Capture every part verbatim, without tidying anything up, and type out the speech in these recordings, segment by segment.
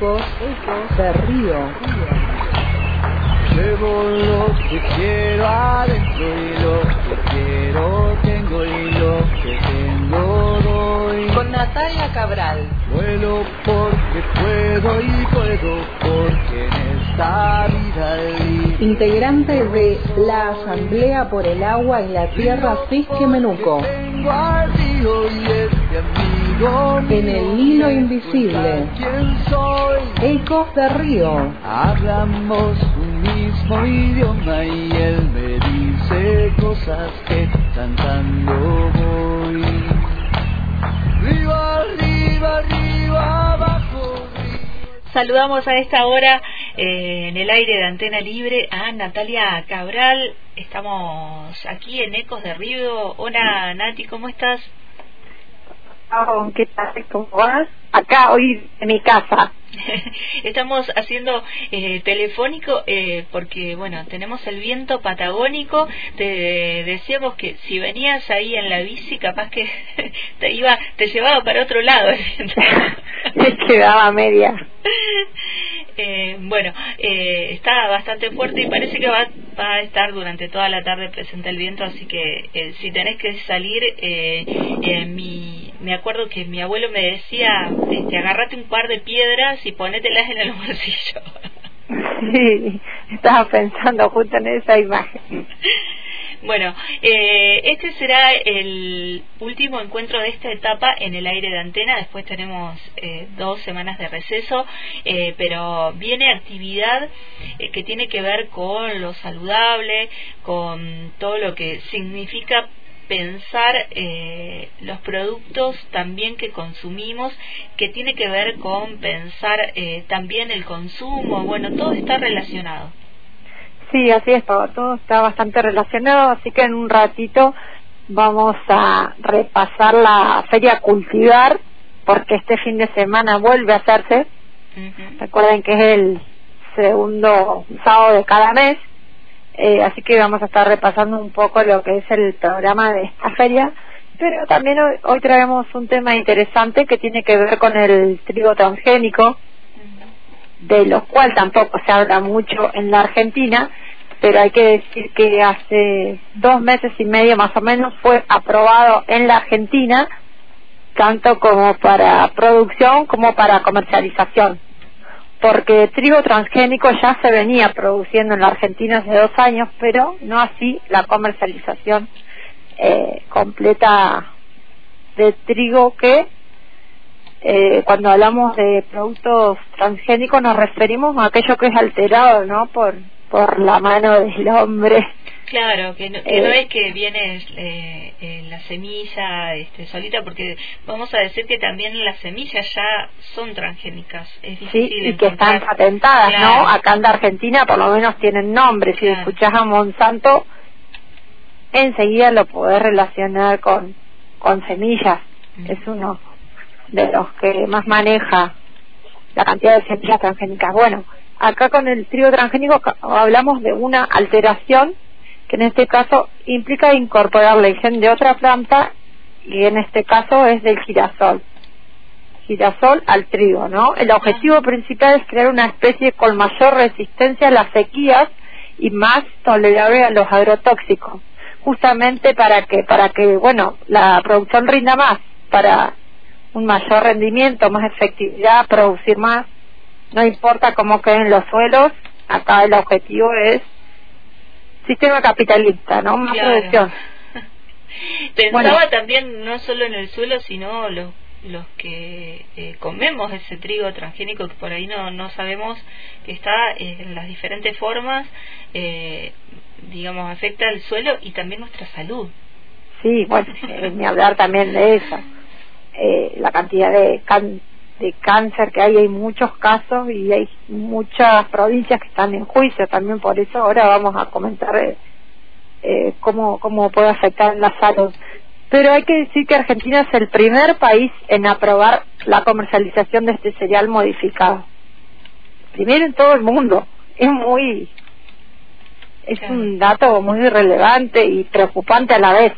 Ecos, ecos de río. Llevo lo que quiero adentro y lo que quiero tengo y lo que tengo doy. Con Natalia Cabral. Vuelo porque puedo y puedo porque en esta vida libre. Integrante de la Asamblea por el Agua y la Tierra Fisque Menuco. Tengo al río y este amigo mío. En el hilo invisible. ¿Quién soy? Ecos de río. Hablamos un mismo idioma y él me dice cosas que cantando voy. Arriba, arriba, arriba, abajo. Saludamos a esta hora eh, en el aire de Antena Libre a Natalia Cabral. Estamos aquí en Ecos de Río. Hola Nati, ¿cómo estás? Oh, ¿qué tal? ¿Cómo vas? Acá hoy en mi casa. Estamos haciendo eh, telefónico eh, porque, bueno, tenemos el viento patagónico. Te decíamos que si venías ahí en la bici, capaz que te iba, te llevaba para otro lado el viento. Me quedaba media. Eh, bueno, eh, está bastante fuerte y parece que va, va a estar durante toda la tarde presente el viento, así que eh, si tenés que salir, eh, eh, mi, me acuerdo que mi abuelo me decía, este, agárrate un par de piedras y ponételas en el bolsillo. Sí, estaba pensando justo en esa imagen. Bueno, eh, este será el último encuentro de esta etapa en el aire de Antena. Después tenemos eh, dos semanas de receso, eh, pero viene actividad eh, que tiene que ver con lo saludable, con todo lo que significa pensar eh, los productos también que consumimos, que tiene que ver con pensar eh, también el consumo. Bueno, todo está relacionado. Sí, así es, todo, todo está bastante relacionado, así que en un ratito vamos a repasar la Feria Cultivar, porque este fin de semana vuelve a hacerse. Uh-huh. Recuerden que es el segundo sábado de cada mes, eh, así que vamos a estar repasando un poco lo que es el programa de esta feria, pero también hoy, hoy traemos un tema interesante que tiene que ver con el trigo transgénico, de lo cual tampoco se habla mucho en la Argentina, pero hay que decir que hace dos meses y medio más o menos fue aprobado en la Argentina, tanto como para producción como para comercialización, porque trigo transgénico ya se venía produciendo en la Argentina hace dos años, pero no así la comercialización eh, completa de trigo que Eh, cuando hablamos de productos transgénicos nos referimos a aquello que es alterado, ¿no? Por por la mano del hombre. Claro, que no, que eh, no es que viene eh, eh, la semilla este, solita, porque vamos a decir que también las semillas ya son transgénicas. Es difícil sí, y encontrar. Que están patentadas, claro. ¿No? Acá en la Argentina por lo menos tienen nombre. Si claro. Escuchás a Monsanto, enseguida lo podés relacionar con, con semillas. Mm. Es uno de los que más maneja la cantidad de semillas transgénicas. Bueno, acá con el trigo transgénico hablamos de una alteración que en este caso implica incorporar la gen de otra planta, y en este caso es del girasol girasol al trigo, ¿no? El objetivo principal es crear una especie con mayor resistencia a las sequías y más tolerable a los agrotóxicos, justamente para que, para que bueno, la producción rinda más, para un mayor rendimiento, más efectividad, producir más, no importa cómo queden los suelos. Acá el objetivo es sistema capitalista, ¿no? Más claro. producción. Pensaba bueno. También no solo en el suelo, sino los los que eh, comemos ese trigo transgénico, que por ahí no no sabemos que está eh, en las diferentes formas, eh, digamos, afecta al suelo y también nuestra salud. Sí, bueno, ni hablar también de eso. Eh, la cantidad de, can, de cáncer que hay, hay muchos casos y hay muchas provincias que están en juicio también, por eso ahora vamos a comentar eh, eh, cómo, cómo puede afectar la salud. Pero hay que decir que Argentina es el primer país en aprobar la comercialización de este cereal modificado. Primero en todo el mundo. Es muy, es claro. Un dato muy relevante y preocupante a la vez.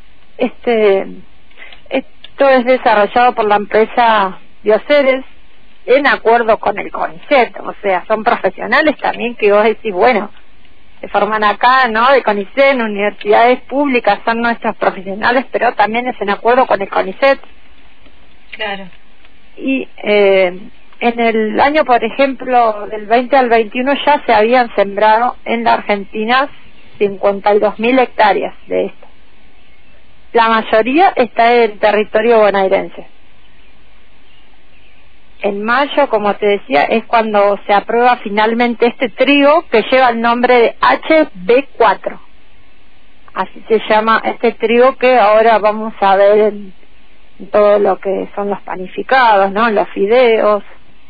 Este Esto es desarrollado por la empresa Bioceres, en acuerdo con el CONICET, o sea, son profesionales también que vos decís, bueno, se forman acá, ¿no?, de CONICET, en universidades públicas, son nuestros profesionales, pero también es en acuerdo con el CONICET. Claro. Y eh, en el año, por ejemplo, del veinte al veintiuno ya se habían sembrado en la Argentina cincuenta y dos mil hectáreas de esto. La mayoría está en territorio bonaerense. En mayo, como te decía, es cuando se aprueba finalmente este trigo que lleva el nombre de H B cuatro. Así se llama este trigo que ahora vamos a ver en, en todo lo que son los panificados, ¿no? Los fideos.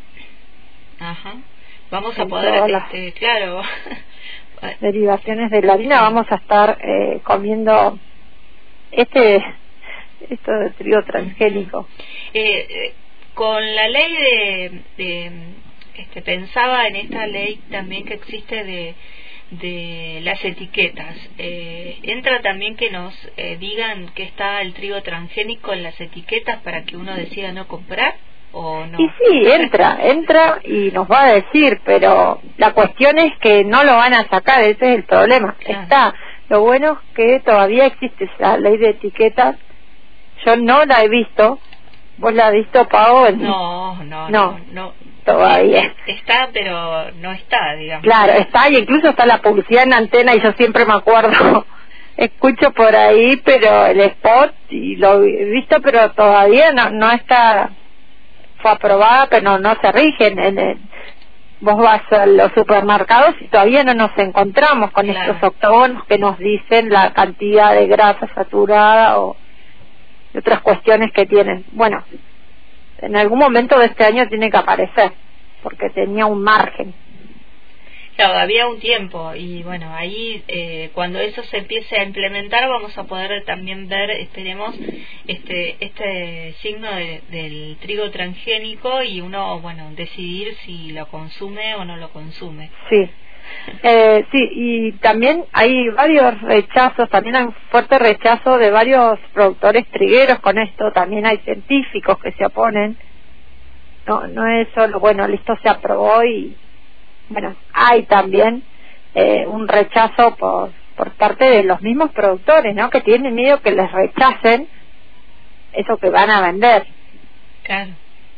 Ajá. Vamos a poder, este, claro. Derivaciones de la harina, vamos a estar eh, comiendo este esto de trigo transgénico. Eh, eh, con la ley de, de este, pensaba en esta ley también que existe de de las etiquetas. Eh, entra también que nos eh, digan que está el trigo transgénico en las etiquetas para que uno decida no comprar. ¿O no? Y sí, entra, entra y nos va a decir, pero la cuestión es que no lo van a sacar, ese es el problema. Claro. Está, lo bueno es que todavía existe esa ley de etiquetas, yo no la he visto, ¿vos la has visto, Pau? En... No, no, no, no, no, todavía. Está, pero no está, digamos. Claro, está, y incluso está la publicidad en antena, y yo siempre me acuerdo, escucho por ahí, pero el spot, y lo he visto, pero todavía no, no está... fue aprobada, pero no, no se rigen. En el, vos vas a los supermercados y todavía no nos encontramos con claro. estos octógonos que nos dicen la cantidad de grasa saturada o de otras cuestiones que tienen. Bueno, en algún momento de este año tiene que aparecer, porque tenía un margen. Claro, había un tiempo y bueno, ahí eh, cuando eso se empiece a implementar vamos a poder también ver, esperemos, este este signo de, del trigo transgénico y uno, bueno, decidir si lo consume o no lo consume. Sí, eh, sí, y también hay varios rechazos, también hay un fuerte rechazo de varios productores trigueros con esto, también hay científicos que se oponen, no, no es solo, bueno, listo, se aprobó y... Bueno, hay también eh, un rechazo por por parte de los mismos productores, ¿no? Que tienen miedo que les rechacen eso que van a vender. Claro.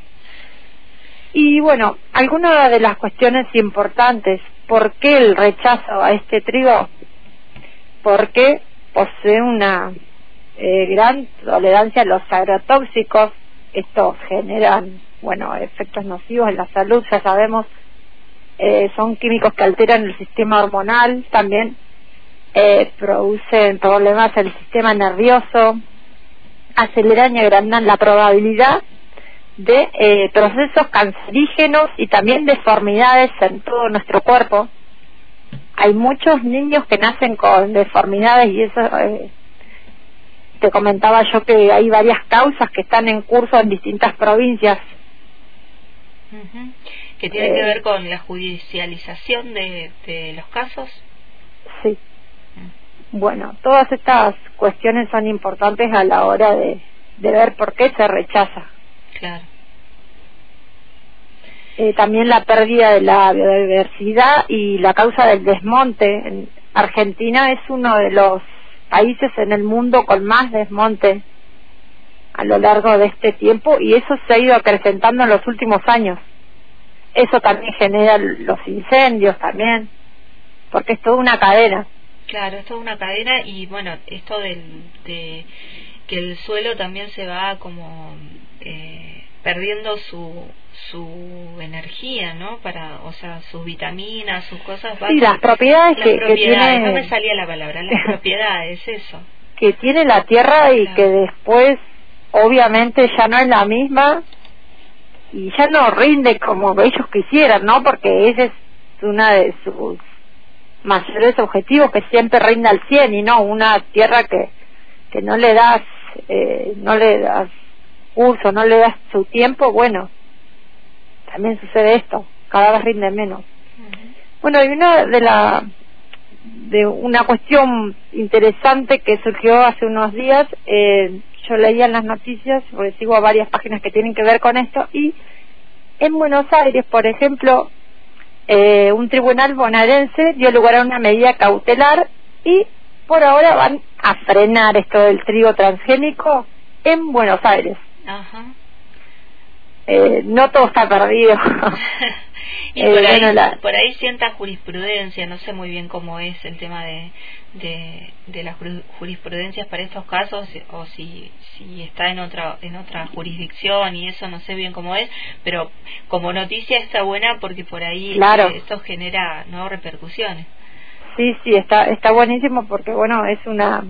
Y bueno, algunas de las cuestiones importantes. ¿Por qué el rechazo a este trigo? Porque posee una eh, gran tolerancia a los agrotóxicos. Estos generan, bueno, efectos nocivos en la salud, ya sabemos. Eh, son químicos que alteran el sistema hormonal, también eh, producen problemas en el sistema nervioso, aceleran y agrandan la probabilidad de eh, procesos cancerígenos y también deformidades en todo nuestro cuerpo. Hay muchos niños que nacen con deformidades y eso eh, te comentaba yo que hay varias causas que están en curso en distintas provincias. Uh-huh. ¿Que tiene eh, que ver con la judicialización de, de los casos? Sí. Mm. Bueno, todas estas cuestiones son importantes a la hora de, de ver por qué se rechaza. Claro. Eh, también la pérdida de la biodiversidad y la causa del desmonte. En Argentina es uno de los países en el mundo con más desmonte a lo largo de este tiempo y eso se ha ido acrecentando en los últimos años. Eso también genera los incendios también, porque es toda una cadena. Claro, es toda una cadena y bueno, esto del, de que el suelo también se va como eh, perdiendo su su energía, ¿no? Para, o sea, sus vitaminas, sus cosas básicas. Sí, las propiedades, las que, propiedades que tiene... no me salía la palabra, las propiedades, eso. Que tiene la tierra y claro. que después, obviamente, ya no es la misma y ya no rinde como ellos quisieran, ¿no? Porque ese es uno de sus mayores objetivos, que siempre rinda al cien y no una tierra que que no le das eh, no le das uso, no le das su tiempo. Bueno, también sucede esto, cada vez rinde menos. Uh-huh. Bueno, y una de la de una cuestión interesante que surgió hace unos días, eh, yo leía en las noticias, porque sigo a varias páginas que tienen que ver con esto, y en Buenos Aires, por ejemplo, eh, un tribunal bonaerense dio lugar a una medida cautelar y por ahora van a frenar esto del trigo transgénico en Buenos Aires. Ajá. Eh, no todo está perdido. Y eh, por, ahí, bueno, la... por ahí sienta jurisprudencia, no sé muy bien cómo es el tema de, de, de las jurisprudencias para estos casos, o si, si está en otra, en otra jurisdicción y eso no sé bien cómo es, pero como noticia está buena porque por ahí claro. eh, esto genera no repercusiones. Sí, sí, está, está buenísimo porque bueno, es una,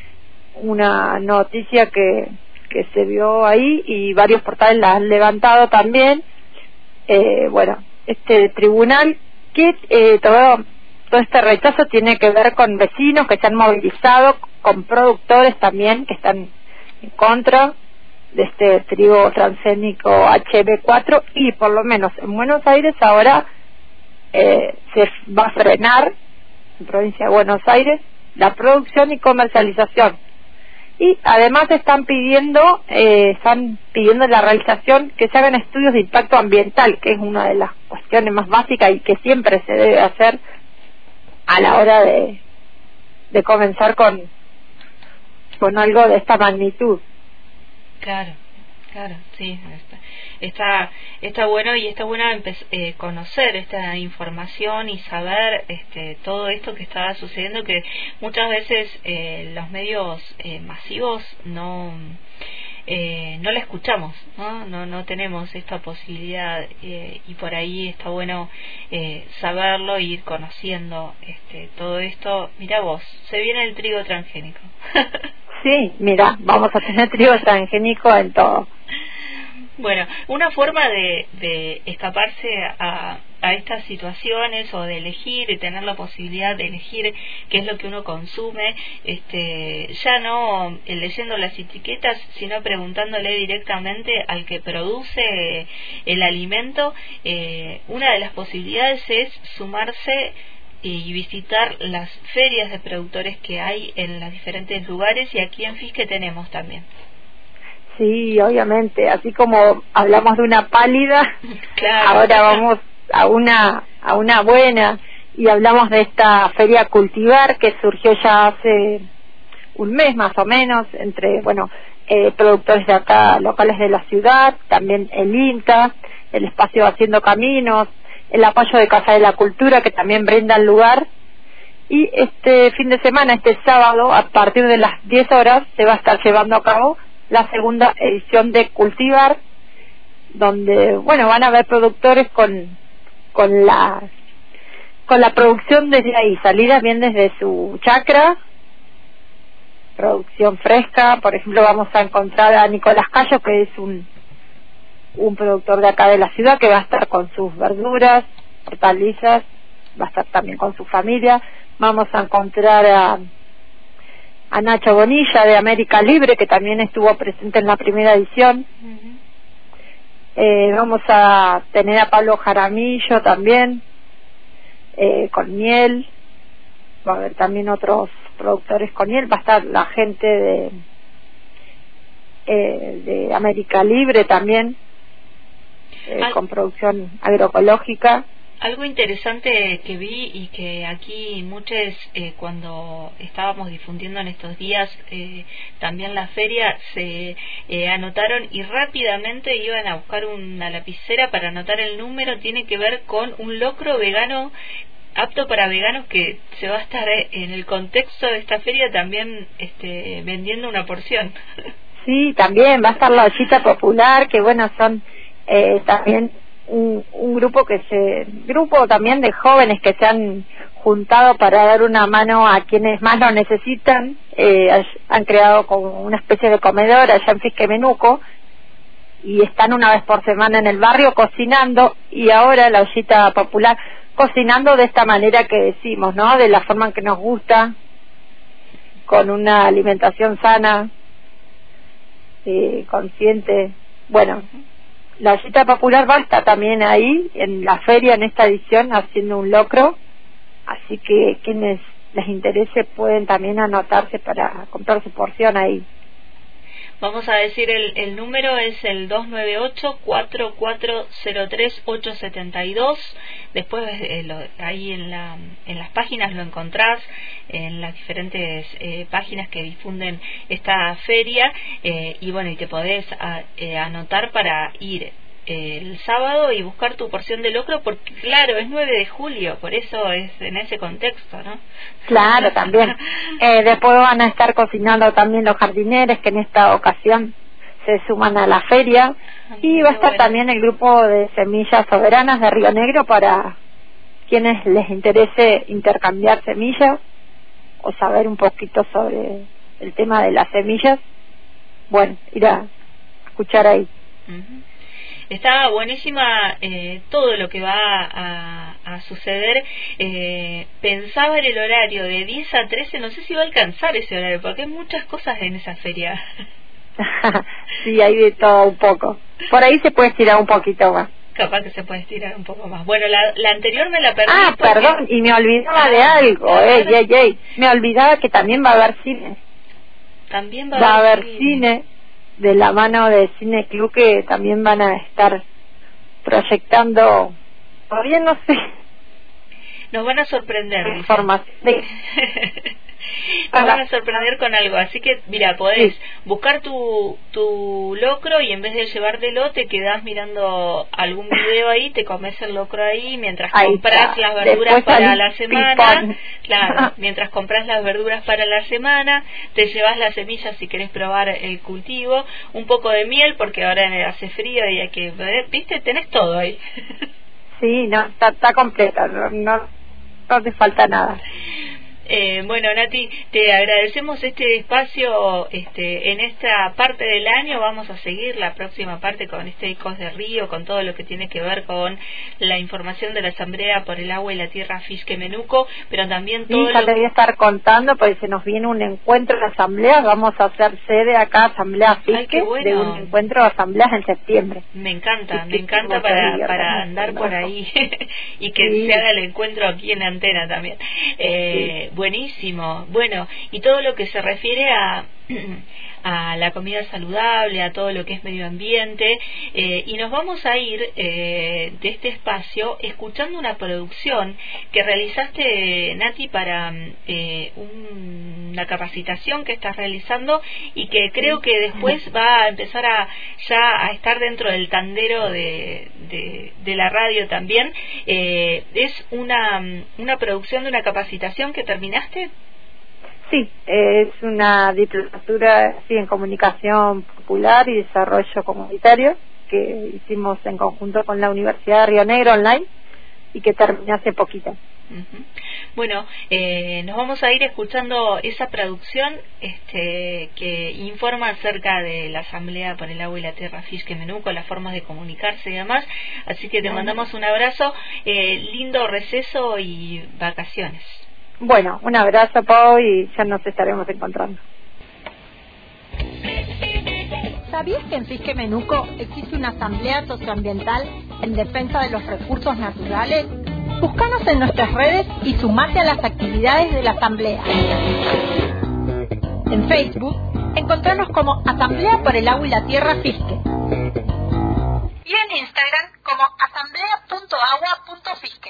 una noticia que que se vio ahí y varios portales la han levantado también. Eh, bueno, este tribunal que eh, todo, todo este rechazo tiene que ver con vecinos que se han movilizado, con productores también que están en contra de este trigo transgénico H B cuatro, y por lo menos en Buenos Aires ahora eh, se va a frenar, en provincia de Buenos Aires, la producción y comercialización. Y además están pidiendo eh, están pidiendo la realización que se hagan estudios de impacto ambiental, que es una de las cuestiones más básicas y que siempre se debe hacer a la hora de de comenzar con con algo de esta magnitud. Claro, claro, sí, está está, está bueno y está bueno eh, conocer esta información y saber este, todo esto que está sucediendo, que muchas veces eh, los medios eh, masivos no eh, no la escuchamos, no no no tenemos esta posibilidad eh, y por ahí está bueno eh, saberlo e ir conociendo este, todo esto. Mirá vos, se viene el trigo transgénico. Sí, mira, vamos a tener trigo transgénico en todo. Bueno, una forma de, de escaparse a, a estas situaciones o de elegir y tener la posibilidad de elegir qué es lo que uno consume, este, ya no leyendo las etiquetas, sino preguntándole directamente al que produce el alimento. Eh, una de las posibilidades es sumarse y visitar las ferias de productores que hay en los diferentes lugares, y aquí en Fisque tenemos también. Sí, obviamente, así como hablamos de una pálida, claro. Ahora vamos a una a una buena, y hablamos de esta feria Cultivar que surgió ya hace un mes más o menos, entre, bueno, eh, productores de acá, locales de la ciudad, también el INTA, el espacio Haciendo Caminos, el apoyo de Casa de la Cultura, que también brinda el lugar. Y este fin de semana, este sábado, a partir de las diez horas, se va a estar llevando a cabo la segunda edición de Cultivar, donde, bueno, van a haber productores con con la con la producción desde ahí, salida bien desde su chacra, producción fresca. Por ejemplo, vamos a encontrar a Nicolás Cayo, que es un un productor de acá de la ciudad, que va a estar con sus verduras, hortalizas, va a estar también con su familia. Vamos a encontrar a a Nacho Bonilla de América Libre, que también estuvo presente en la primera edición. Uh-huh. eh, vamos a tener a Pablo Jaramillo también, eh, con miel. Va a haber también otros productores con miel. Va a estar la gente de eh, de América Libre también, eh, Al... con producción agroecológica. Algo interesante que vi y que aquí muchos eh, cuando estábamos difundiendo en estos días eh, también la feria se eh, anotaron y rápidamente iban a buscar una lapicera para anotar el número. Tiene que ver con un locro vegano apto para veganos que se va a estar en el contexto de esta feria también este, vendiendo una porción. Sí, también va a estar la ollita popular, que bueno, son eh, también Un, un grupo que se grupo también de jóvenes que se han juntado para dar una mano a quienes más lo necesitan. Eh, han creado como una especie de comedor allá en Fisque Menuco y están una vez por semana en el barrio cocinando, y ahora la ollita popular cocinando de esta manera que decimos, ¿no? De la forma en que nos gusta, con una alimentación sana, eh, consciente. Bueno, la ollita popular va a estar también ahí en la feria en esta edición haciendo un locro, así que quienes les interese pueden también anotarse para comprar su porción ahí. Vamos a decir el, el número es el dos nueve ocho, cuatro cuatro cero tres, ocho siete dos. Después eh, lo, ahí en, la, en las páginas lo encontrás, en las diferentes eh, páginas que difunden esta feria, eh, y bueno, y te podés a, eh, anotar para ir el sábado y buscar tu porción de locro, porque claro, es nueve de julio, por eso es en ese contexto, ¿no? Claro, también. Eh, después van a estar cocinando también los jardineros, que en esta ocasión se suman a la feria, y va a estar bueno. también el grupo de semillas soberanas de Río Negro para quienes les interese intercambiar semillas o saber un poquito sobre el tema de las semillas. Bueno, ir a escuchar ahí. Uh-huh. Está buenísima eh, todo lo que va a, a suceder. Eh, pensaba en el horario de diez a trece, no sé si va a alcanzar ese horario, porque hay muchas cosas en esa feria. Sí, hay de todo un poco. Por ahí se puede estirar un poquito más. Capaz que se puede estirar un poco más. Bueno, la, la anterior me la perdí. Ah, porque... perdón, y me olvidaba ah, de algo. Ah, eh, ey, ey. Me olvidaba que también va a haber cine. También va, va a haber cine. cine. De la mano de Cine Club, que también van a estar proyectando, todavía no sé. Nos van a sorprender. Información. Nos van a sorprender con algo, así que mira, podés sí. buscar tu, tu locro y en vez de llevártelo te quedás mirando algún video ahí, te comes el locro ahí mientras ahí compras está. las verduras Después para la semana. Pipón. Claro, mientras compras las verduras para la semana, te llevas las semillas si querés probar el cultivo, un poco de miel porque ahora hace frío y hay que, viste, tenés todo ahí. Sí, no, está, está completa, no, no, no te falta nada. Eh, bueno, Nati, te agradecemos este espacio este, en esta parte del año. Vamos a seguir la próxima parte con este Ecos de Río, con todo lo que tiene que ver con la información de la Asamblea por el Agua y la Tierra Fisque Menuco, pero también todo. Sí, ya lo... te voy a estar contando, porque se nos viene un encuentro de asambleas. Vamos a hacer sede acá, Asamblea Fisque, bueno. de un encuentro de asambleas en septiembre. Me encanta, sí, me encanta para, para andar por ahí y que sí. se haga el encuentro aquí en Antena también. Eh, sí. Buenísimo. Bueno, y todo lo que se refiere a a la comida saludable, a todo lo que es medio ambiente, eh, y nos vamos a ir eh, de este espacio escuchando una producción que realizaste, Nati, para eh, un, una capacitación que estás realizando y que creo que después va a empezar a ya a estar dentro del tandero de, de, de la radio también. Eh, es una, una producción de una capacitación que terminaste. Sí, es una diplomatura sí, en comunicación popular y desarrollo comunitario que hicimos en conjunto con la Universidad de Río Negro online y que terminé hace poquito. Uh-huh. Bueno, eh, nos vamos a ir escuchando esa producción este, que informa acerca de la Asamblea por el Agua y la Tierra Fisque Menuco, las formas de comunicarse y demás, así que te uh-huh. mandamos un abrazo, eh, lindo receso y vacaciones. Bueno, un abrazo, Pau, y ya nos estaremos encontrando. ¿Sabías que en Fisque Menuco existe una asamblea socioambiental en defensa de los recursos naturales? Búscanos en nuestras redes y sumate a las actividades de la asamblea. En Facebook, encontranos como Asamblea por el Agua y la Tierra Fisque. Y en Instagram como asamblea punto agua punto fisque.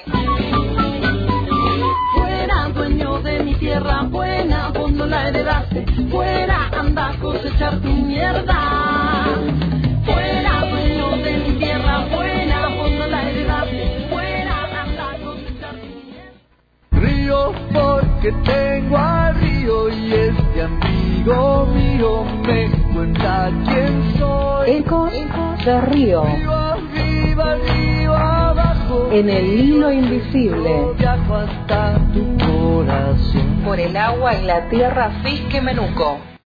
Fuera, dueño de mi tierra buena, cuando la heredaste. Fuera, anda a cosechar tu mierda. Fuera, dueño de mi tierra buena, cuando la heredaste. Fuera, anda a cosechar tu mierda. Río porque tengo al río y este amigo mío me cuenta quién soy. Ecos de Río. Río arriba, río abajo. En el hilo invisible. Viajo hasta tu corazón. Por el agua y la tierra Fisque Menuco.